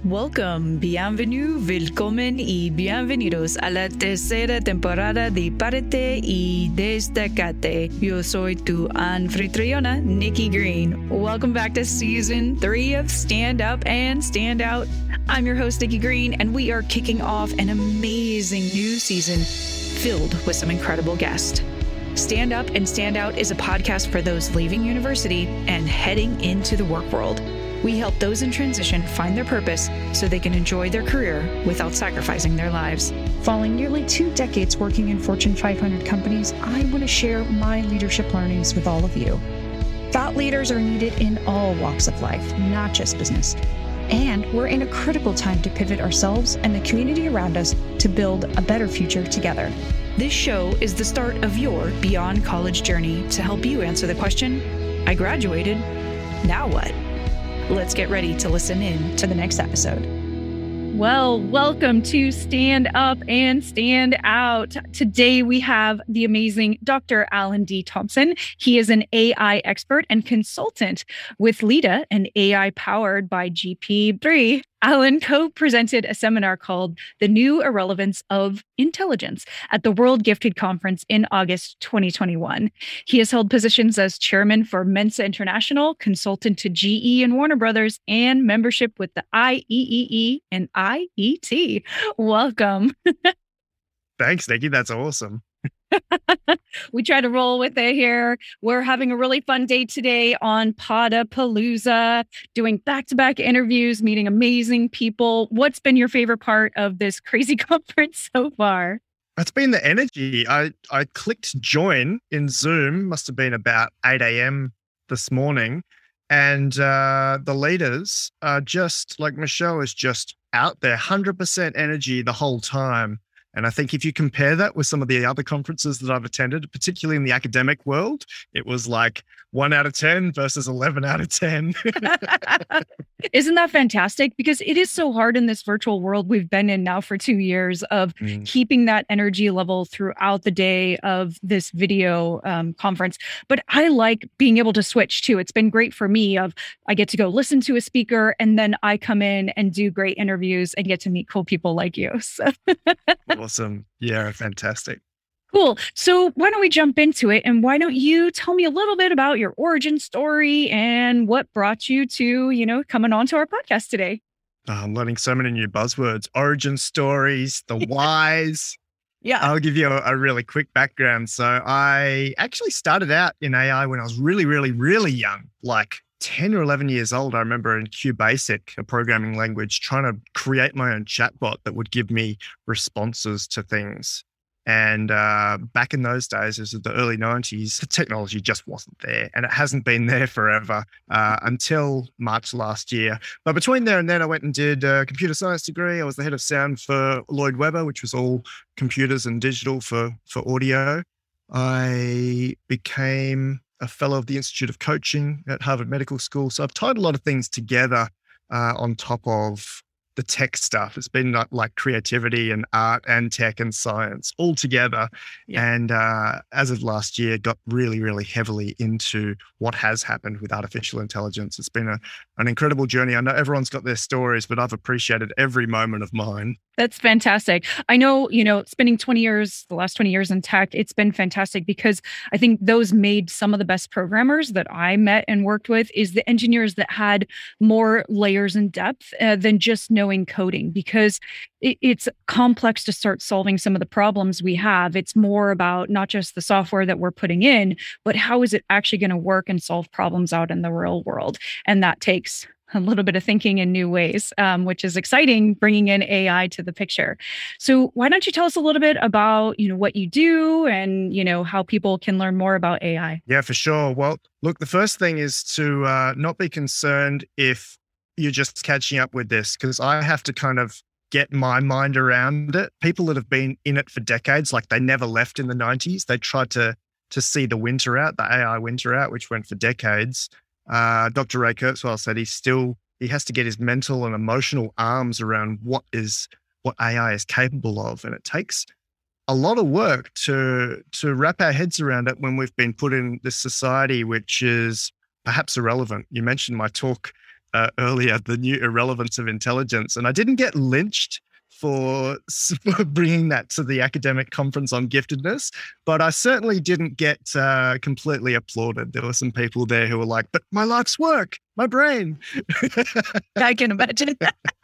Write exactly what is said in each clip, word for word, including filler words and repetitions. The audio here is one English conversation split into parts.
Welcome, bienvenue, willkommen y bienvenidos a la tercera temporada de Párate y Destacate. Yo soy tu anfitriona, Nikki Green. Welcome back to season three of Stand Up and Stand Out. I'm your host, Nikki Green, and we are kicking off an amazing new season filled with some incredible guests. Stand Up and Stand Out is a podcast for those leaving university and heading into the work world. We help those in transition find their purpose so they can enjoy their career without sacrificing their lives. Following nearly two decades working in Fortune five hundred companies, I want to share my leadership learnings with all of you. Thought leaders are needed in all walks of life, not just business. And we're in a critical time to pivot ourselves and the community around us to build a better future together. This show is the start of your Beyond College journey to help you answer the question, I graduated, now what? Let's get ready to listen in to the next episode. Well, welcome to Stand Up and Stand Out. Today we have the amazing Doctor Alan D. Thompson. He is an A I expert and consultant with LIDA, an A I powered by G P three. Alan co-presented a seminar called The New Irrelevance of Intelligence at the World Gifted Conference in August twenty twenty-one. He has held positions as chairman for Mensa International, consultant to G E and Warner Brothers, and membership with the I E E E and I E T. Welcome. Thanks, Nikki. That's awesome. We try to roll with it here. We're having a really fun day today on Podapalooza, doing back-to-back interviews, meeting amazing people. What's been your favorite part of this crazy conference so far? It's been the energy. I, I clicked join in Zoom, must have been about eight a.m. this morning. And uh, the leaders are just, like Michelle is just out there, one hundred percent energy the whole time. And I think if you compare that with some of the other conferences that I've attended, particularly in the academic world, it was like one out of ten versus eleven out of ten. Isn't that fantastic? Because it is so hard in this virtual world we've been in now for two years of mm. keeping that energy level throughout the day of this video um, conference. But I like being able to switch too. It's been great for me of I get to go listen to a speaker and then I come in and do great interviews and get to meet cool people like you. So. Awesome. Yeah, fantastic. Cool. So why don't we jump into it? And why don't you tell me a little bit about your origin story and what brought you to, you know, coming on to our podcast today? Oh, I'm learning so many new buzzwords, origin stories, the whys. Yeah. I'll give you a, a really quick background. So I actually started out in A I when I was really, really, really young, like ten or eleven years old. I remember in QBasic, a programming language, trying to create my own chatbot that would give me responses to things. And uh, back in those days, this is the early nineties, the technology just wasn't there. And it hasn't been there forever uh, until March last year. But between there and then, I went and did a computer science degree. I was the head of sound for Lloyd Webber, which was all computers and digital for, for audio. I became a fellow of the Institute of Coaching at Harvard Medical School. So I've tied a lot of things together uh, on top of the tech stuff. It's been like, like creativity and art and tech and science all together. Yeah. And uh, as of last year, got really, really heavily into what has happened with artificial intelligence. It's been a, an incredible journey. I know everyone's got their stories, but I've appreciated every moment of mine. That's fantastic. I know, you know, spending twenty years, the last twenty years in tech, it's been fantastic because I think those made some of the best programmers that I met and worked with is the engineers that had more layers and depth uh, than just knowing coding, because it, it's complex to start solving some of the problems we have. It's more about not just the software that we're putting in, but how is it actually going to work and solve problems out in the real world? And that takes a little bit of thinking in new ways, um, which is exciting, bringing in A I to the picture. So why don't you tell us a little bit about, you know, what you do and, you know, how people can learn more about A I? Yeah, for sure. Well, look, the first thing is to uh, not be concerned if you're just catching up with this, because I have to kind of get my mind around it. People that have been in it for decades, like they never left in the nineties. They tried to to see the winter out, the A I winter out, which went for decades. Uh, Doctor Ray Kurzweil said he still, he has to get his mental and emotional arms around what is, what A I is capable of. And it takes a lot of work to, to wrap our heads around it when we've been put in this society, which is perhaps irrelevant. You mentioned my talk uh, earlier, the new irrelevance of intelligence. And I didn't get lynched for, for bringing that to the academic conference on giftedness, but I certainly didn't get uh, completely applauded. There were some people there who were like, but my life's work, my brain. I can imagine.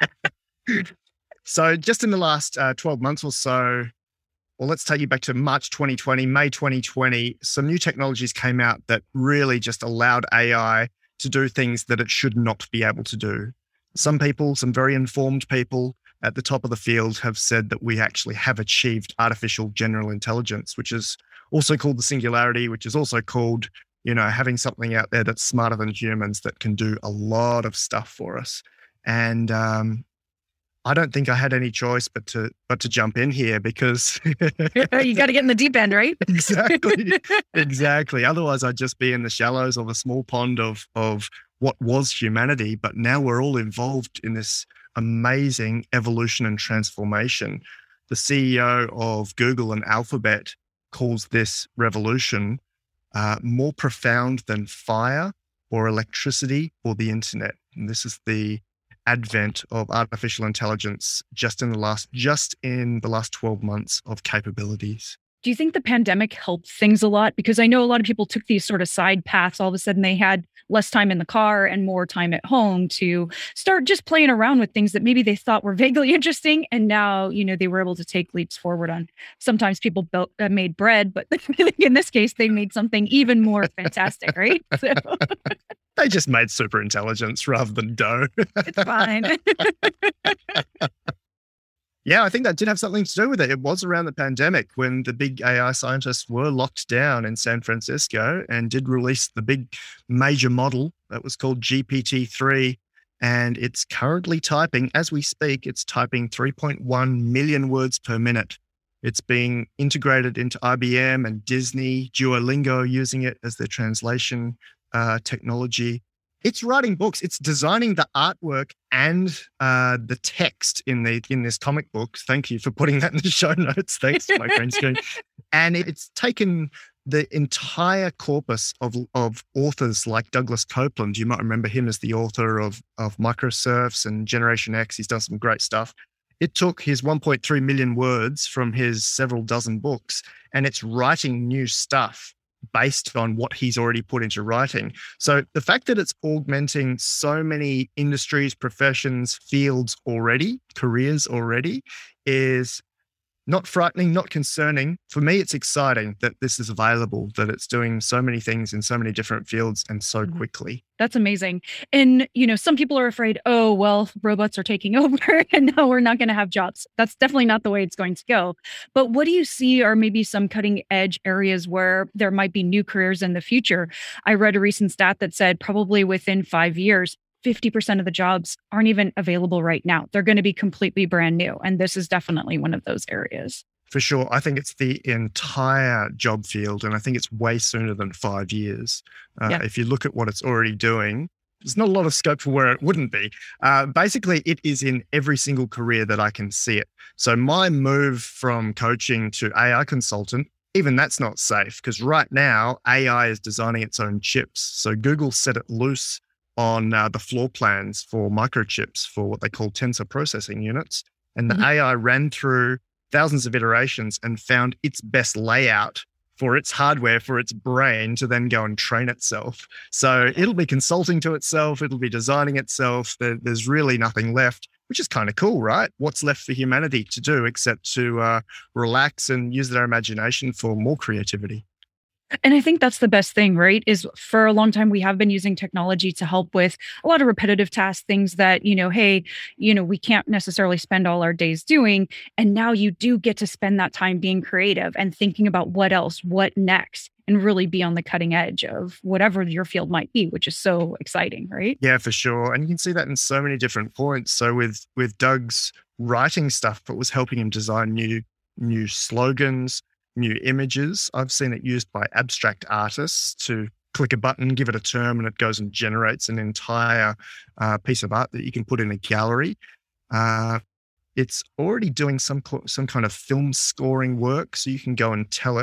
So just in the last uh, twelve months or so, well, let's take you back to March twenty twenty, May twenty twenty, some new technologies came out that really just allowed A I to do things that it should not be able to do. Some people, some very informed people at the top of the field have said that we actually have achieved artificial general intelligence, which is also called the singularity, which is also called, you know, having something out there that's smarter than humans that can do a lot of stuff for us. And um, I don't think I had any choice but to but to jump in here because you got to get in the deep end, right? Exactly, exactly. Otherwise, I'd just be in the shallows of a small pond of of what was humanity. But now we're all involved in this amazing evolution and transformation. The C E O of Google and Alphabet calls this revolution uh, more profound than fire or electricity or the internet. And this is the advent of artificial intelligence just in the last just in the last twelve months of capabilities. Do you think the pandemic helped things a lot? Because I know a lot of people took these sort of side paths. All of a sudden they had less time in the car and more time at home to start just playing around with things that maybe they thought were vaguely interesting. And now, you know, they were able to take leaps forward on. Sometimes people built, uh, made bread, but in this case, they made something even more fantastic, right? So. They just made super intelligence rather than dough. It's fine. Yeah, I think that did have something to do with it. It was around the pandemic when the big A I scientists were locked down in San Francisco and did release the big major model that was called G P T three. And it's currently typing, as we speak, it's typing three point one million words per minute. It's being integrated into I B M and Disney, Duolingo using it as their translation uh, technology. It's writing books. It's designing the artwork and uh, the text in the in this comic book. Thank you for putting that in the show notes. Thanks, my green screen. And it's taken the entire corpus of of authors like Douglas Copeland. You might remember him as the author of of Microserfs and Generation X. He's done some great stuff. It took his one point three million words from his several dozen books, and it's writing new stuff based on what he's already put into writing. So the fact that it's augmenting so many industries, professions, fields already, careers already, is not frightening, not concerning. For me, it's exciting that this is available, that it's doing so many things in so many different fields and so Mm-hmm. quickly. That's amazing. And, you know, some people are afraid, oh, well, robots are taking over and now we're not going to have jobs. That's definitely not the way it's going to go. But what do you see are maybe some cutting edge areas where there might be new careers in the future? I read a recent stat that said probably within five years, fifty percent of the jobs aren't even available right now. They're going to be completely brand new. And this is definitely one of those areas. For sure. I think it's the entire job field, and I think it's way sooner than five years. Uh, Yeah. If you look at what it's already doing, there's not a lot of scope for where it wouldn't be. Uh, basically, it is in every single career that I can see it. So my move from coaching to A I consultant, even that's not safe because right now, A I is designing its own chips. So Google set it loose on uh, the floor plans for microchips for what they call tensor processing units. And the Mhm. A I ran through thousands of iterations and found its best layout for its hardware, for its brain to then go and train itself. So it'll be consulting to itself. It'll be designing itself. There, there's really nothing left, which is kind of cool, right? What's left for humanity to do except to uh, relax and use their imagination for more creativity? And I think that's the best thing, right? Is for a long time, we have been using technology to help with a lot of repetitive tasks, things that, you know, hey, you know, we can't necessarily spend all our days doing. And now you do get to spend that time being creative and thinking about what else, what next, and really be on the cutting edge of whatever your field might be, which is so exciting, right? Yeah, for sure. And you can see that in so many different points. So with with Doug's writing stuff, it was helping him design new new slogans, new images. I've seen it used by abstract artists to click a button, give it a term, and it goes and generates an entire uh, piece of art that you can put in a gallery. Uh, it's already doing some co- some kind of film scoring work, so you can go and tell it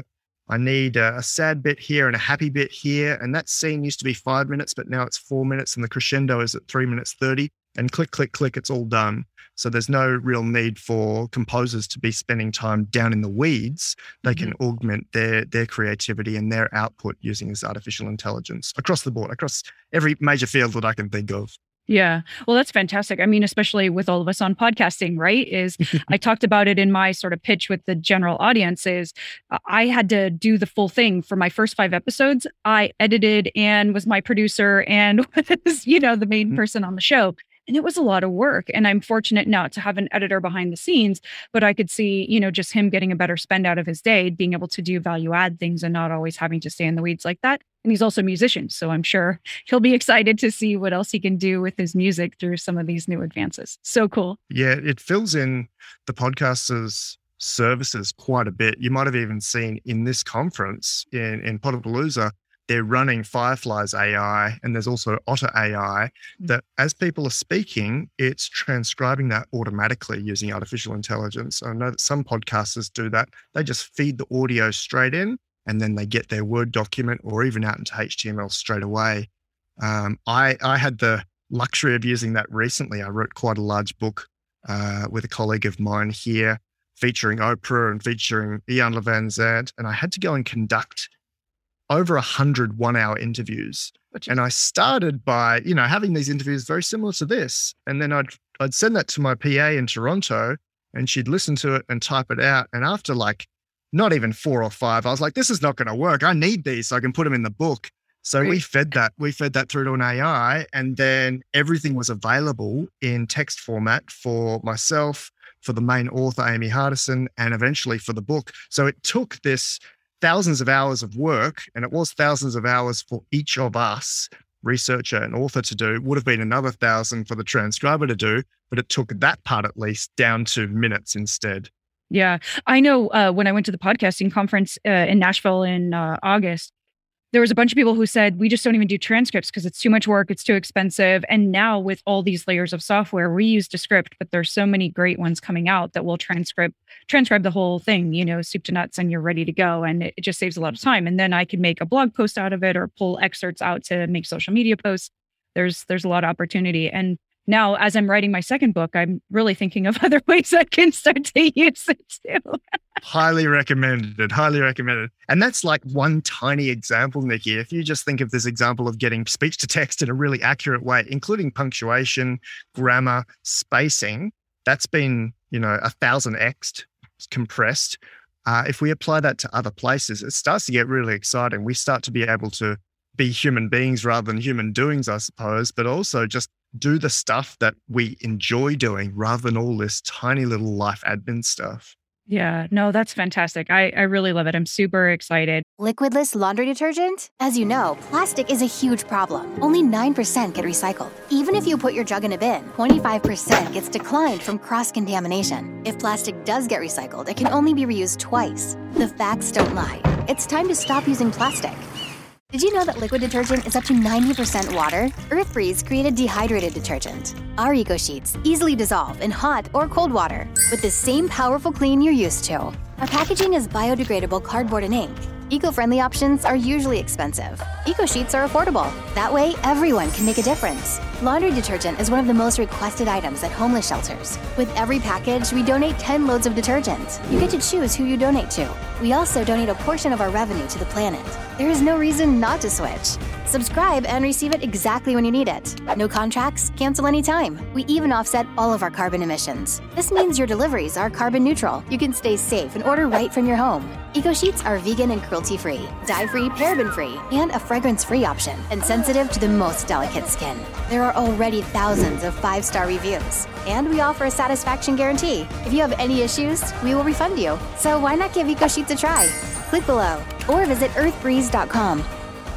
I need a, a sad bit here and a happy bit here. And that scene used to be five minutes, but now it's four minutes and the crescendo is at three minutes thirty. And click, click, click, it's all done. So there's no real need for composers to be spending time down in the weeds. They mm-hmm. can augment their their creativity and their output using this artificial intelligence across the board, across every major field that I can think of. Yeah. Well, that's fantastic. I mean, especially with all of us on podcasting, right? Is I talked about it in my sort of pitch with the general audience is I had to do the full thing for my first five episodes. I edited and was my producer and was, you know, the main person on the show. And it was a lot of work. And I'm fortunate now to have an editor behind the scenes, but I could see, you know, just him getting a better spend out of his day, being able to do value add things and not always having to stay in the weeds like that. And he's also a musician. So I'm sure he'll be excited to see what else he can do with his music through some of these new advances. So cool. Yeah, it fills in the podcaster's services quite a bit. You might have even seen in this conference in, in Podapalooza, they're running Firefly's A I, and there's also Otter A I that as people are speaking, it's transcribing that automatically using artificial intelligence. I know that some podcasters do that. They just feed the audio straight in and then they get their Word document or even out into H T M L straight away. Um, I, I had the luxury of using that recently. I wrote quite a large book uh, with a colleague of mine here featuring Oprah and featuring Ian Levanzant, and I had to go and conduct over a hundred one-hour interviews. And I started by, you know, having these interviews very similar to this. And then I'd I'd send that to my P A in Toronto and she'd listen to it and type it out. And after like not even four or five, I was like, this is not going to work. I need these so I can put them in the book. So Great. we fed that, we fed that through to an A I, and then everything was available in text format for myself, for the main author, Amy Hardison, and eventually for the book. So it took this thousands of hours of work, and it was thousands of hours for each of us, researcher and author, to do. It would have been another thousand for the transcriber to do, but it took that part at least down to minutes instead. Yeah. I know uh, when I went to the podcasting conference uh, in Nashville in uh, August, there was a bunch of people who said, we just don't even do transcripts because it's too much work, it's too expensive. And now with all these layers of software, we use Descript, but there's so many great ones coming out that will transcribe transcribe the whole thing, you know, soup to nuts, and you're ready to go. And it, it just saves a lot of time. And then I can make a blog post out of it or pull excerpts out to make social media posts. There's there's a lot of opportunity. And now, as I'm writing my second book, I'm really thinking of other ways I can start to use it too. Highly recommended, highly recommended. And that's like one tiny example, Nikki. If you just think of this example of getting speech to text in a really accurate way, including punctuation, grammar, spacing, that's been, you know, a thousand X'd, compressed. Uh, if we apply that to other places, it starts to get really exciting. We start to be able to be human beings rather than human doings, I suppose, but also just do the stuff that we enjoy doing rather than all this tiny little life admin stuff. Yeah, no, that's fantastic. I, I really love it. I'm super excited. Liquidless laundry detergent? As you know, plastic is a huge problem. Only nine percent get recycled. Even if you put your jug in a bin, twenty-five percent gets declined from cross-contamination. If plastic does get recycled, it can only be reused twice. The facts don't lie. It's time to stop using plastic. Did you know that liquid detergent is up to ninety percent water? EarthBreeze created dehydrated detergent. Our EcoSheets easily dissolve in hot or cold water with the same powerful clean you're used to. Our packaging is biodegradable cardboard and ink. Eco-friendly options are usually expensive. EcoSheets are affordable. That way, everyone can make a difference. Laundry detergent is one of the most requested items at homeless shelters. With every package, we donate ten loads of detergent. You get to choose who you donate to. We also donate a portion of our revenue to the planet. There is no reason not to switch. Subscribe and receive it exactly when you need it. No contracts, cancel anytime. We even offset all of our carbon emissions. This means your deliveries are carbon neutral. You can stay safe and order right from your home. EcoSheets are vegan and cruelty-free, dye-free, paraben-free, and a fragrance-free option, and sensitive to the most delicate skin. There are already thousands of five-star reviews, and we offer a satisfaction guarantee. If you have any issues, we will refund you. So why not give EcoSheets a try? Click below or visit earth breeze dot com.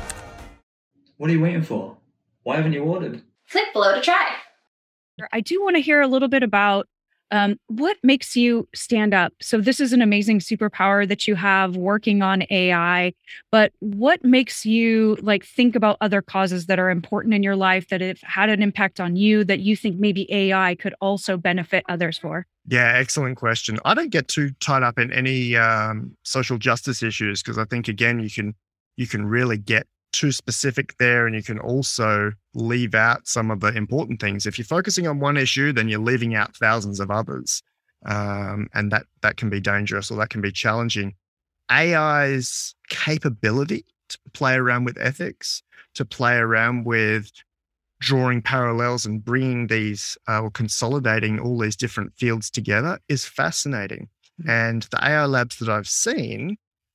What are you waiting for? Why haven't you ordered? Click below to try. I do want to hear a little bit about Um, what makes you stand up? So this is an amazing superpower that you have working on A I, but what makes you like think about other causes that are important in your life that have had an impact on you that you think maybe A I could also benefit others for? Yeah, excellent question. I don't get too tied up in any um, social justice issues because I think again you can you can really get too specific there, and you can also leave out some of the important things. If you're focusing on one issue, then you're leaving out thousands of others, um, and that that can be dangerous or that can be challenging. A I's capability to play around with ethics, to play around with drawing parallels and bringing these uh, or consolidating all these different fields together is fascinating. Mm-hmm. And the A I labs that I've seen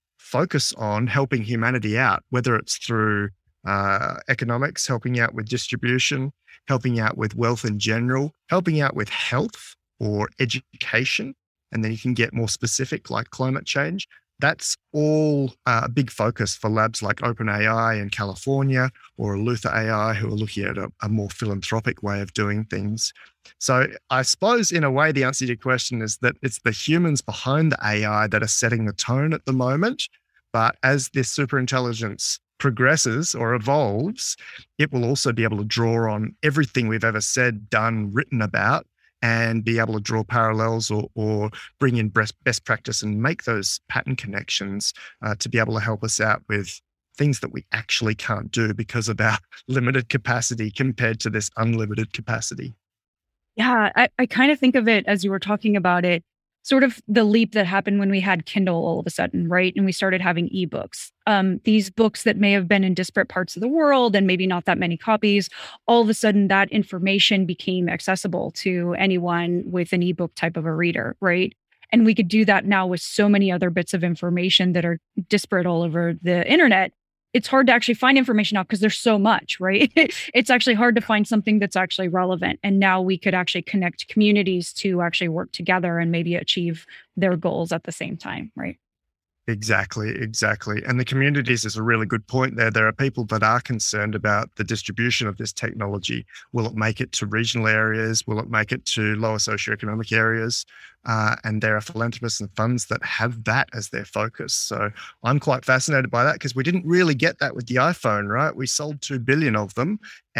focus on helping humanity out, whether it's through uh, economics, helping out with distribution, helping out with wealth in general, helping out with health or education. And then you can get more specific like climate change. That's all uh, a big focus for labs like OpenAI in California or Eleuther A I, who are looking at a, a more philanthropic way of doing things. So I suppose in a way, the answer to your question is that it's the humans behind the A I that are setting the tone at the moment. But as this superintelligence progresses or evolves, it will also be able to draw on everything we've ever said, done, written about, and be able to draw parallels or, or bring in best, best practice and make those pattern connections uh, to be able to help us out with things that we actually can't do because of our limited capacity compared to this unlimited capacity. Yeah, I, I kind of think of it as you were talking about it, sort of the leap that happened when we had Kindle all of a sudden, right? And we started having ebooks. Um, these books that may have been in disparate parts of the world and maybe not that many copies, all of a sudden that information became accessible to anyone with an ebook type of a reader, right? And we could do that now with so many other bits of information that are disparate all over the internet. It's hard to actually find information out because there's so much, right? It's actually hard to find something that's actually relevant. And now we could actually connect communities to actually work together and maybe achieve their goals at the same time, right? Exactly, exactly. And the communities is a really good point there. There are people that are concerned about the distribution of this technology. Will it make it to regional areas? Will it make it to lower socioeconomic areas? Uh, and there are philanthropists and funds that have that as their focus. So I'm quite fascinated by that because we didn't really get that with the iPhone, right? We sold two billion of them,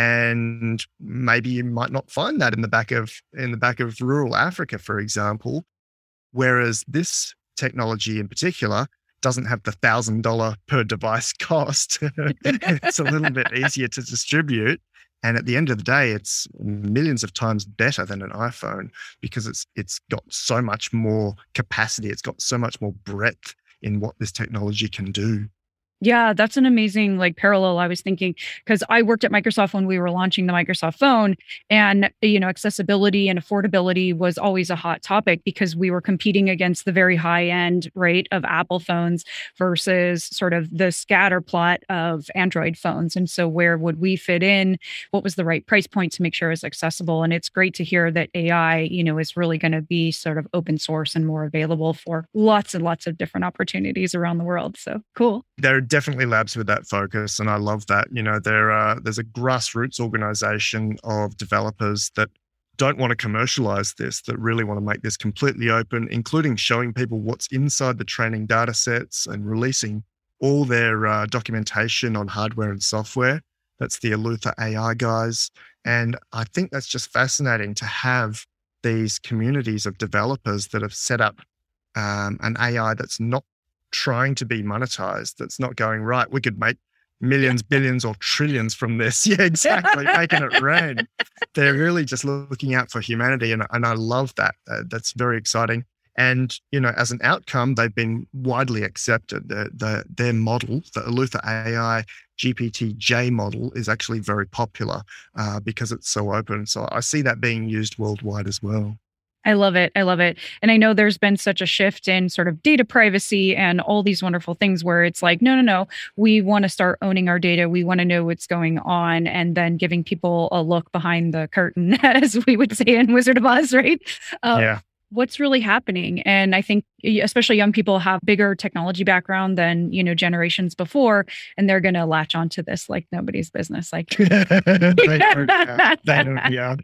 and maybe you might not find that in the back of in the back of rural Africa, for example. Whereas this technology in particular doesn't have the thousand dollar per device cost. It's a little bit easier to distribute. And at the end of the day, it's millions of times better than an iPhone because it's it's got so much more capacity. It's got so much more breadth in what this technology can do. Yeah, that's an amazing like parallel. I was thinking because I worked at Microsoft when we were launching the Microsoft phone, and you know, accessibility and affordability was always a hot topic because we were competing against the very high end rate of Apple phones versus sort of the scatter plot of Android phones. And so where would we fit in? What was the right price point to make sure it was accessible? And it's great to hear that A I, you know, is really going to be sort of open source and more available for lots and lots of different opportunities around the world. So cool. There are definitely labs with that focus, and I love that. You know, there are there's a grassroots organization of developers that don't want to commercialize this, that really want to make this completely open, including showing people what's inside the training data sets and releasing all their uh, documentation on hardware and software. That's the Eleuther A I guys. And I think that's just fascinating to have these communities of developers that have set up um, an A I that's not trying to be monetized, that's not going, right, we could make millions, billions, or trillions from this. Yeah, exactly. Making it rain. They're really just looking out for humanity. And, and I love that. Uh, that's very exciting. And, you know, as an outcome, they've been widely accepted. The, the, their model, the Eleuther A I G P T J model, is actually very popular uh, because it's so open. So I see that being used worldwide as well. I love it. I love it. And I know there's been such a shift in sort of data privacy and all these wonderful things where it's like, no, no, no, we want to start owning our data. We want to know what's going on, and then giving people a look behind the curtain, as we would say in Wizard of Oz, right? Uh, yeah. What's really happening. And I think especially young people have bigger technology background than, you know, generations before, and they're going to latch onto this like nobody's business. Like, they don't, yeah. They don't, yeah.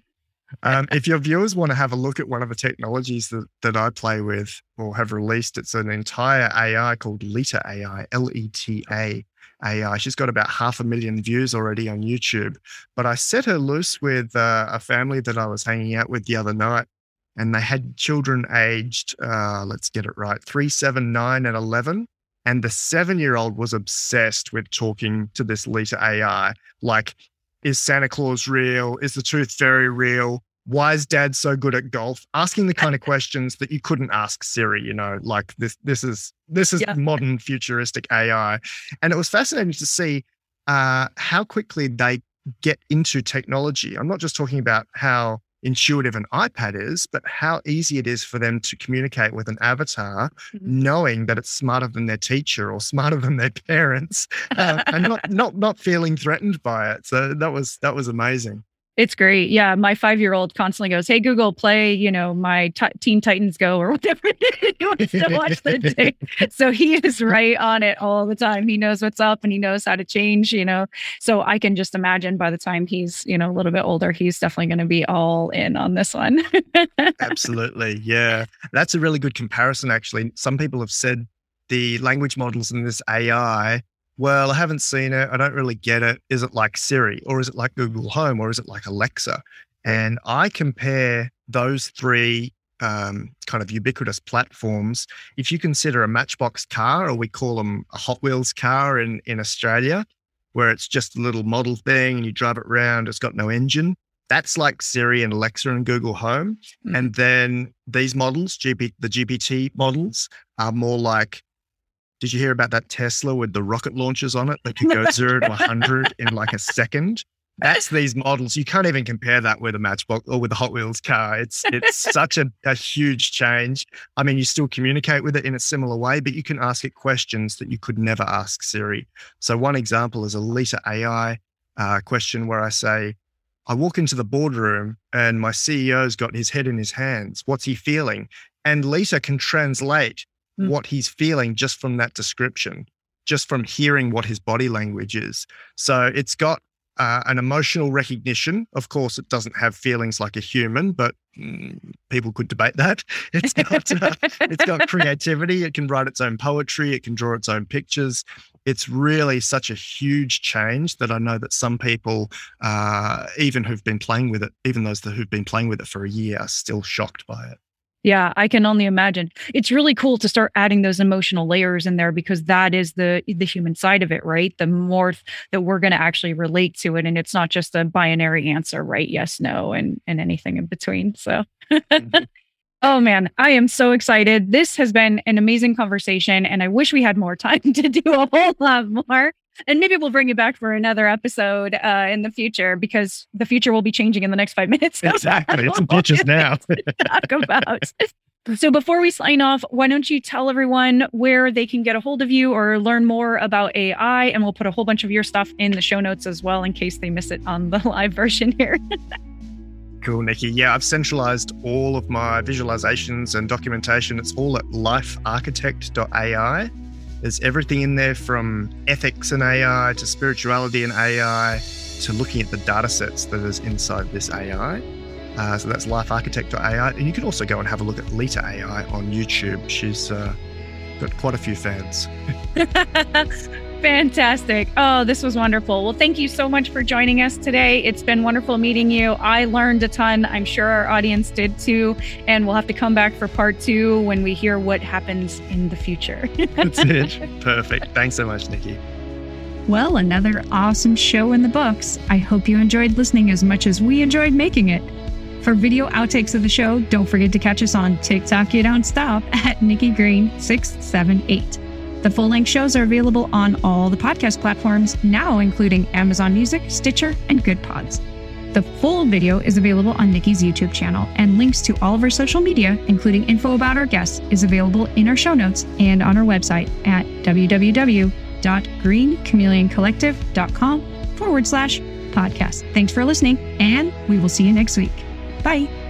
Um, if your viewers want to have a look at one of the technologies that, that I play with or have released, it's an entire A I called Leta A I, L E T A A I. She's got about half a million views already on YouTube. But I set her loose with uh, a family that I was hanging out with the other night, and they had children aged, uh, let's get it right, three, seven, nine, and eleven. And the seven-year-old was obsessed with talking to this Leta A I, like, is Santa Claus real? Is the Tooth Fairy real? Why is Dad so good at golf? Asking the kind of questions that you couldn't ask Siri, you know, like this, this is, this is yeah. modern futuristic A I. And it was fascinating to see uh, how quickly they get into technology. I'm not just talking about how intuitive an iPad is, but how easy it is for them to communicate with an avatar, mm-hmm. knowing that it's smarter than their teacher or smarter than their parents, uh, and not not not feeling threatened by it. So that was that was amazing. It's great. Yeah. My five-year-old constantly goes, hey, Google, play, you know, my t- Teen Titans Go or whatever he wants to watch the day. So he is right on it all the time. He knows what's up and he knows how to change, you know. So I can just imagine by the time he's, you know, a little bit older, he's definitely going to be all in on this one. Absolutely. Yeah. That's a really good comparison, actually. Some people have said the language models in this A I, well, I haven't seen it. I don't really get it. Is it like Siri, or is it like Google Home, or is it like Alexa? And I compare those three um, kind of ubiquitous platforms. If you consider a Matchbox car, or we call them a Hot Wheels car in, in Australia, where it's just a little model thing and you drive it around, it's got no engine. That's like Siri and Alexa and Google Home. Mm-hmm. And then these models, G P, the G P T models, are more like, did you hear about that Tesla with the rocket launchers on it that could go zero to one hundred in like a second? That's these models. You can't even compare that with a Matchbox or with a Hot Wheels car. It's it's such a, a huge change. I mean, you still communicate with it in a similar way, but you can ask it questions that you could never ask Siri. So one example is a Leta A I uh, question where I say, I walk into the boardroom and my C E O's got his head in his hands. What's he feeling? And Leta can translate what he's feeling just from that description, just from hearing what his body language is. So it's got uh, an emotional recognition. Of course, it doesn't have feelings like a human, but mm, people could debate that. It's got, uh, it's got creativity. It can write its own poetry. It can draw its own pictures. It's really such a huge change that I know that some people, uh, even who've been playing with it, even those that who've been playing with it for a year, are still shocked by it. Yeah, I can only imagine. It's really cool to start adding those emotional layers in there, because that is the the human side of it, right? The more that we're going to actually relate to it, and it's not just a binary answer, right? Yes, no, and and anything in between. So, mm-hmm. Oh man, I am so excited. This has been an amazing conversation, and I wish we had more time to do a whole lot more. And maybe we'll bring you back for another episode uh, in the future, because the future will be changing in the next five minutes. Exactly. It's bitches now. Talk about. So before we sign off, why don't you tell everyone where they can get a hold of you or learn more about A I? And we'll put a whole bunch of your stuff in the show notes as well, in case they miss it on the live version here. Cool, Nikki. Yeah, I've centralized all of my visualizations and documentation. It's all at life architect dot A I. There's everything in there, from ethics and A I to spirituality and A I to looking at the data sets that is inside this A I. Uh, so that's life architect dot A I. And you can also go and have a look at Leta A I on YouTube. She's uh, got quite a few fans. Fantastic. Oh, this was wonderful. Well, thank you so much for joining us today. It's been wonderful meeting you. I learned a ton. I'm sure our audience did too. And we'll have to come back for part two when we hear what happens in the future. That's it. Perfect. Thanks so much, Nikki. Well, another awesome show in the books. I hope you enjoyed listening as much as we enjoyed making it. For video outtakes of the show, don't forget to catch us on TikTok You Don't Stop at Nikki Green six seven eight. The full-length shows are available on all the podcast platforms now, including Amazon Music, Stitcher, and Good Pods. The full video is available on Nikki's YouTube channel, and links to all of our social media, including info about our guests, is available in our show notes and on our website at www.greenchameleoncollective.com forward slash podcast. Thanks for listening, and we will see you next week. Bye.